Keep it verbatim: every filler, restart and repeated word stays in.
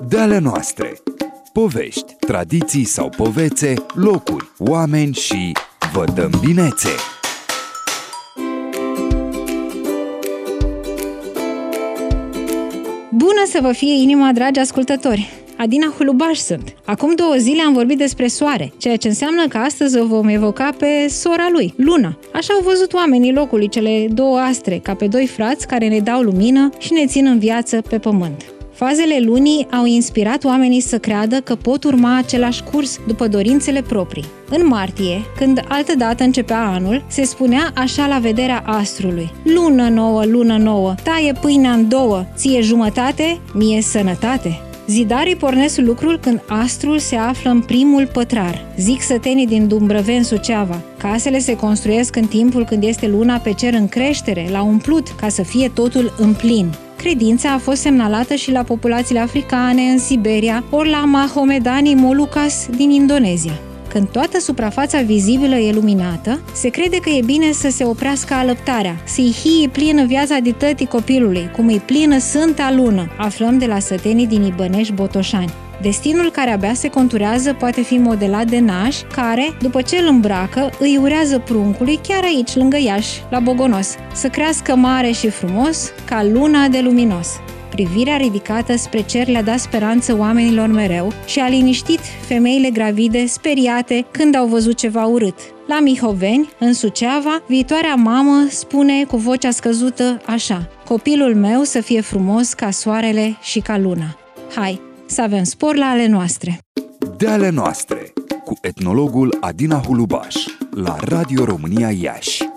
De ale noastre. Povești, tradiții sau povețe, locuri, oameni și vă dăm binețe! Bună să vă fie inima, dragi ascultători! Adina Hulubaș sunt. Acum două zile am vorbit despre soare, ceea ce înseamnă că astăzi o vom evoca pe sora lui, Luna. Așa au văzut oamenii locului cele două astre, ca pe doi frați care ne dau lumină și ne țin în viață pe pământ. Fazele lunii au inspirat oamenii să creadă că pot urma același curs după dorințele proprii. În martie, când altădată începea anul, se spunea așa la vederea astrului: lună nouă, lună nouă, taie pâinea în două, ție jumătate, mie sănătate. Zidarii pornesc lucrul când astrul se află în primul pătrar. Zic sătenii din Dumbrăveni, Suceava. Casele se construiesc în timpul când este luna pe cer în creștere, la umplut, ca să fie totul în plin. Credința a fost semnalată și la populațiile africane, în Siberia, ori la mahomedanii Molucas din Indonezia. Când toată suprafața vizibilă e luminată, se crede că e bine să se oprească alăptarea, să-i hii plină viața de tătii copilului, cum îi plină sânta lună, aflăm de la sătenii din Ibănești Botoșani. Destinul care abia se conturează poate fi modelat de nași care, după ce îl îmbracă, îi urează pruncului chiar aici, lângă Iași, la Bogonos, să crească mare și frumos, ca luna de luminos. Privirea ridicată spre cer le-a dat speranță oamenilor mereu și a liniștit femeile gravide speriate când au văzut ceva urât. La Mihoveni, în Suceava, viitoarea mamă spune cu vocea scăzută așa: copilul meu să fie frumos ca soarele și ca luna. Hai, să avem spor la ale noastre! De ale noastre, cu etnologul Adina Hulubaș, la Radio România Iași.